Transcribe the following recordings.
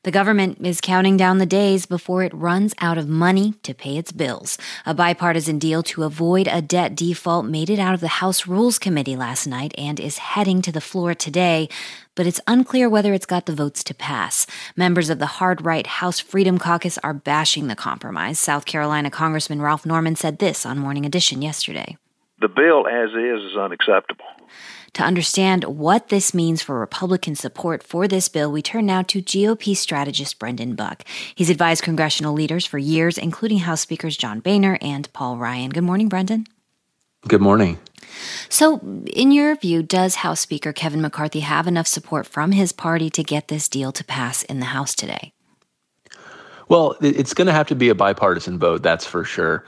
The government is counting down the days before it runs out of money to pay its bills. A bipartisan deal to avoid a debt default made it out of the House Rules Committee last night and is heading to the floor today, but it's unclear whether it's got the votes to pass. Members of the hard-right House Freedom Caucus are bashing the compromise. South Carolina Congressman Ralph Norman said this on Morning Edition yesterday. The bill as is unacceptable. To understand what this means for Republican support for this bill, we turn now to GOP strategist Brendan Buck. He's advised congressional leaders for years, including House Speakers John Boehner and Paul Ryan. Good morning, Brendan. Good morning. So, in your view, does House Speaker Kevin McCarthy have enough support from his party to get this deal to pass in the House today? Well, it's going to have to be a bipartisan vote, that's for sure.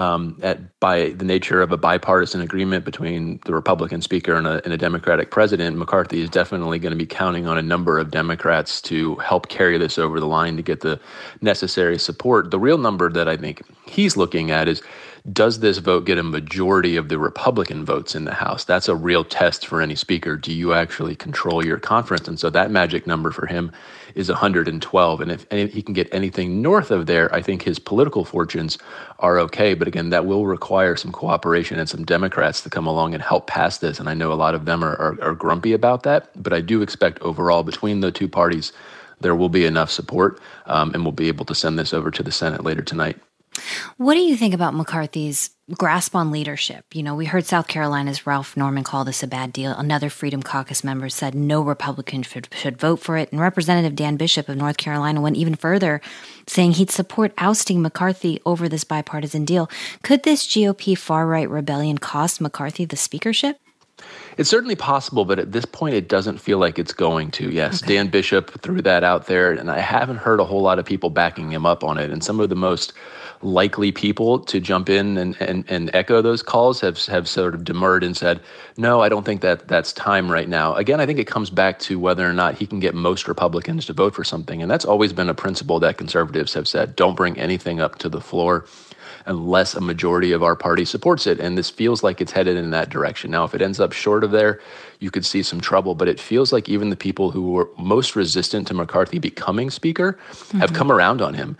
By the nature of a bipartisan agreement between the Republican Speaker and a Democratic President, McCarthy is definitely going to be counting on a number of Democrats to help carry this over the line to get the necessary support. The real number that I think he's looking at is, does this vote get a majority of the Republican votes in the House? That's a real test for any speaker. Do you actually control your conference? And so that magic number for him is 112. And if he can get anything north of there, I think his political fortunes are okay. But again, that will require some cooperation and some Democrats to come along and help pass this. And I know a lot of them are grumpy about that. But I do expect overall between the two parties, there will be enough support and we'll be able to send this over to the Senate later tonight. What do you think about McCarthy's grasp on leadership? You know, we heard South Carolina's Ralph Norman call this a bad deal. Another Freedom Caucus member said no Republican should vote for it. And Representative Dan Bishop of North Carolina went even further, saying he'd support ousting McCarthy over this bipartisan deal. Could this GOP far-right rebellion cost McCarthy the speakership? It's certainly possible, but at this point, it doesn't feel like it's going to. Yes, okay. Dan Bishop threw that out there, and I haven't heard a whole lot of people backing him up on it. And some of the most likely people to jump in and echo those calls have sort of demurred and said, no, I don't think that's time right now. Again, I think it comes back to whether or not he can get most Republicans to vote for something. And that's always been a principle that conservatives have said, don't bring anything up to the floor unless a majority of our party supports it. And this feels like it's headed in that direction. Now, if it ends up short of there, you could see some trouble. But it feels like even the people who were most resistant to McCarthy becoming speaker have come around on him.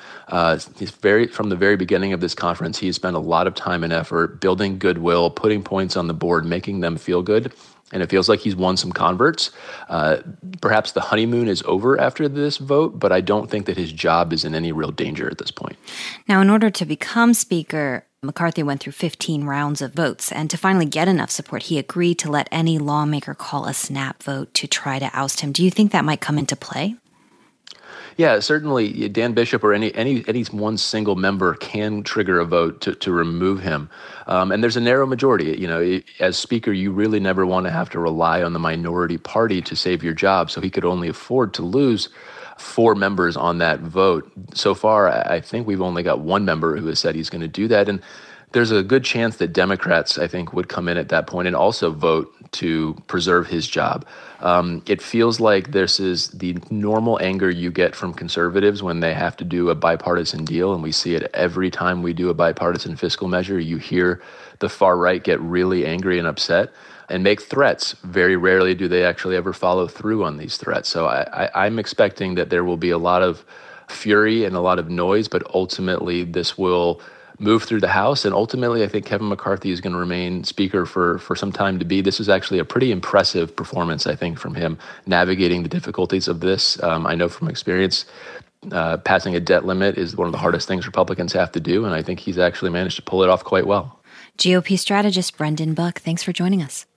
From the very beginning of this conference, he has spent a lot of time and effort building goodwill, putting points on the board, making them feel good. And it feels like he's won some converts. Perhaps the honeymoon is over after this vote, but I don't think that his job is in any real danger at this point. Now, in order to become speaker, McCarthy went through 15 rounds of votes. And to finally get enough support, he agreed to let any lawmaker call a snap vote to try to oust him. Do you think that might come into play? Yeah, certainly Dan Bishop or any one single member can trigger a vote to remove him. And there's a narrow majority. You know, as speaker, you really never want to have to rely on the minority party to save your job. So he could only afford to lose 4 members on that vote. So far, I think we've only got one member who has said he's going to do that. And there's a good chance that Democrats, I think, would come in at that point and also vote to preserve his job. It feels like this is the normal anger you get from conservatives when they have to do a bipartisan deal, and we see it every time we do a bipartisan fiscal measure. You hear the far right get really angry and upset and make threats. Very rarely do they actually ever follow through on these threats. So I'm expecting that there will be a lot of fury and a lot of noise, but ultimately this will move through the House. And ultimately, I think Kevin McCarthy is going to remain speaker for some time to be. This is actually a pretty impressive performance, I think, from him navigating the difficulties of this. I know from experience, passing a debt limit is one of the hardest things Republicans have to do. And I think he's actually managed to pull it off quite well. GOP strategist Brendan Buck, thanks for joining us.